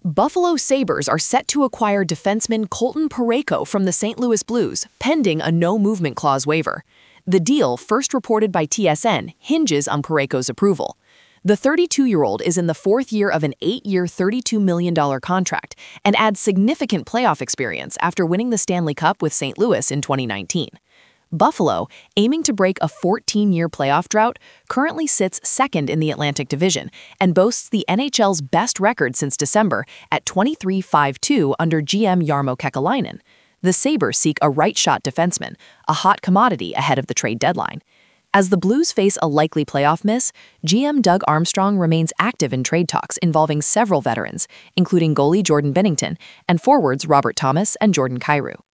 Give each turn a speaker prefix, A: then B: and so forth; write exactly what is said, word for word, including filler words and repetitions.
A: Buffalo Sabres are set to acquire defenseman Colton Parayko from the Saint Louis Blues, pending a no-movement clause waiver. The deal, first reported by T S N, hinges on Parayko's approval. The thirty-two-year-old is in the fourth year of an eight-year, thirty-two million dollars contract and adds significant playoff experience after winning the Stanley Cup with Saint Louis in twenty nineteen. Buffalo, aiming to break a fourteen-year playoff drought, currently sits second in the Atlantic Division and boasts the N H L's best record since December at twenty-three five two under G M Jarmo Kekalainen. The Sabres seek a right-shot defenseman, a hot commodity ahead of the trade deadline. As the Blues face a likely playoff miss, G M Doug Armstrong remains active in trade talks involving several veterans, including goalie Jordan Binnington and forwards Robert Thomas and Jordan Kyrou.